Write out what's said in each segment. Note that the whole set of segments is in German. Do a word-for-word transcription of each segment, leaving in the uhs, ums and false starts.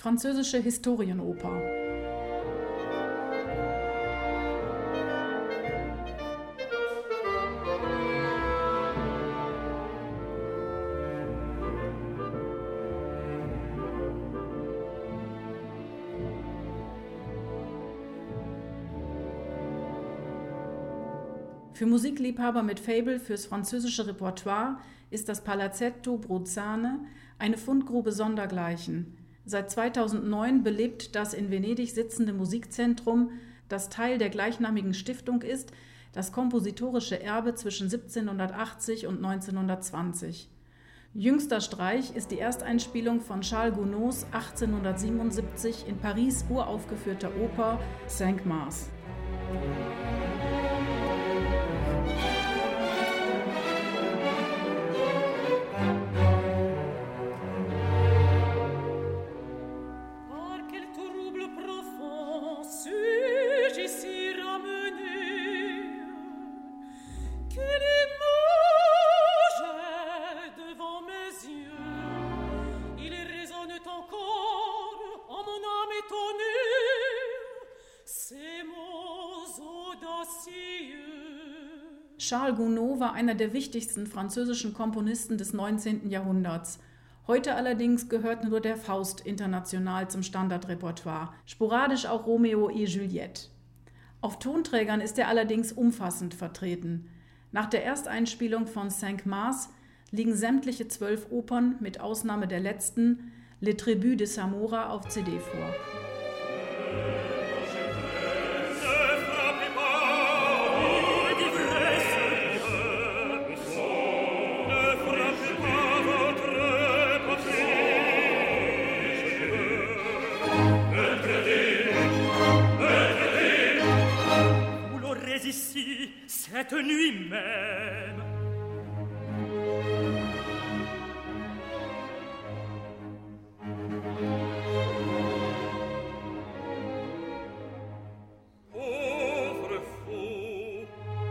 Französische Historienoper. Für Musikliebhaber mit Faible fürs französische Repertoire ist das Palazzetto Bruzzane eine Fundgrube sondergleichen. Seit zweitausendneun belebt das in Venedig sitzende Musikzentrum, das Teil der gleichnamigen Stiftung ist, das kompositorische Erbe zwischen siebzehnhundertachtzig und neunzehnhundertzwanzig. Jüngster Streich ist die Ersteinspielung von Charles Gounods achtzehnhundertsiebenundsiebzig in Paris uraufgeführter Oper Cinq Mars. Charles Gounod war einer der wichtigsten französischen Komponisten des neunzehnten Jahrhunderts. Heute allerdings gehört nur der Faust international zum Standardrepertoire, sporadisch auch Romeo et Juliette. Auf Tonträgern ist er allerdings umfassend vertreten. Nach der Ersteinspielung von Cinq Mars liegen sämtliche zwölf Opern, mit Ausnahme der letzten, Le Tribut de Zamora, auf C D vor. Cette nuit même. Pauvre fou.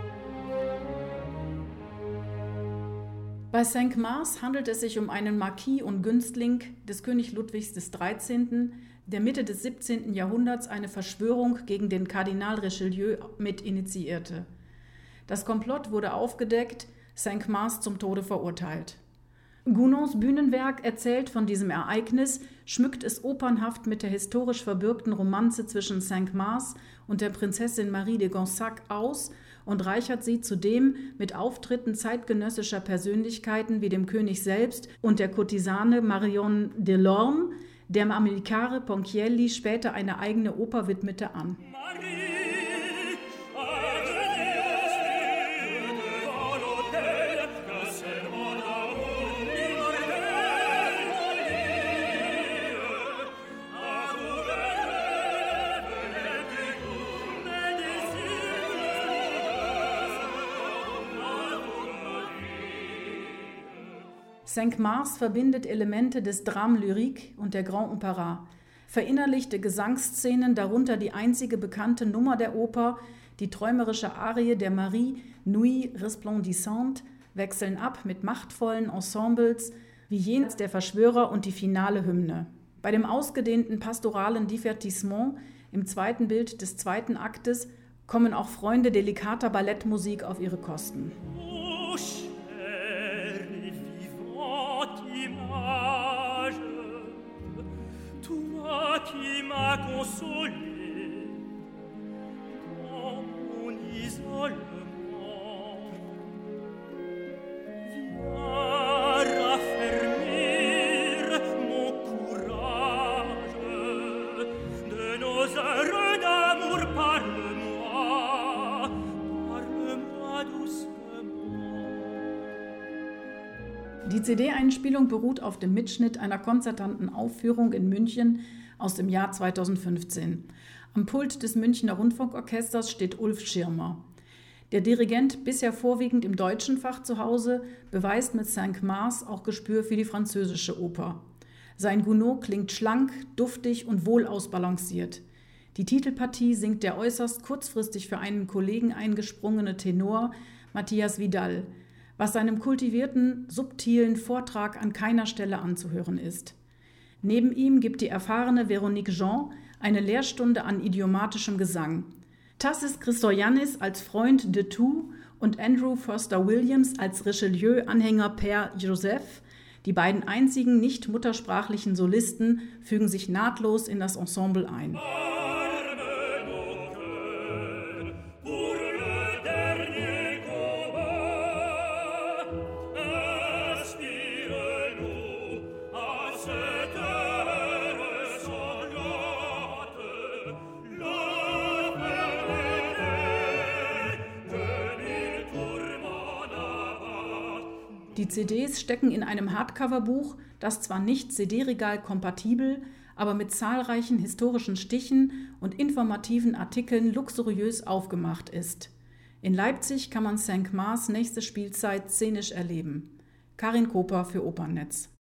Bei Cinq Mars handelt es sich um einen Marquis und Günstling des König Ludwigs des dreizehnten, der Mitte des siebzehnten Jahrhunderts eine Verschwörung gegen den Kardinal Richelieu mit initiierte. Das Komplott wurde aufgedeckt, Cinq Mars zum Tode verurteilt. Gounods Bühnenwerk erzählt von diesem Ereignis, schmückt es opernhaft mit der historisch verbürgten Romanze zwischen Cinq Mars und der Prinzessin Marie de Gonzague aus und reichert sie zudem mit Auftritten zeitgenössischer Persönlichkeiten wie dem König selbst und der Kurtisane Marion Delorme, der Amilcare Ponchielli später eine eigene Oper widmete, an. Cinq Mars verbindet Elemente des Drame lyrique und der Grand Opéra. Verinnerlichte Gesangsszenen, darunter die einzige bekannte Nummer der Oper, die träumerische Arie der Marie Nuit Resplendissante, wechseln ab mit machtvollen Ensembles wie jenes der Verschwörer und die finale Hymne. Bei dem ausgedehnten pastoralen Divertissement im zweiten Bild des zweiten Aktes kommen auch Freunde delikater Ballettmusik auf ihre Kosten. Qui m'a consolé dans mon isolement. Viens raffermir mon courage, de nos heures d'amour parle-moi, parle-moi doucement. Die C D-Einspielung beruht auf dem Mitschnitt einer konzertanten Aufführung in München aus dem Jahr zweitausendfünfzehn. Am Pult des Münchner Rundfunkorchesters steht Ulf Schirmer. Der Dirigent, bisher vorwiegend im deutschen Fach zu Hause, beweist mit Cinq Mars auch Gespür für die französische Oper. Sein Gounod klingt schlank, duftig und wohl ausbalanciert. Die Titelpartie singt der äußerst kurzfristig für einen Kollegen eingesprungene Tenor Matthias Vidal, was seinem kultivierten, subtilen Vortrag an keiner Stelle anzuhören ist. Neben ihm gibt die erfahrene Véronique Jean eine Lehrstunde an idiomatischem Gesang. Tassis Christoyannis als Freund de Thou und Andrew Foster Williams als Richelieu-Anhänger Père Joseph, die beiden einzigen nicht muttersprachlichen Solisten, fügen sich nahtlos in das Ensemble ein. Die C Ds stecken in einem Hardcover-Buch, das zwar nicht C D-Regal-kompatibel, aber mit zahlreichen historischen Stichen und informativen Artikeln luxuriös aufgemacht ist. In Leipzig kann man Cinq Mars nächste Spielzeit szenisch erleben. Karin Koper für Opernnetz.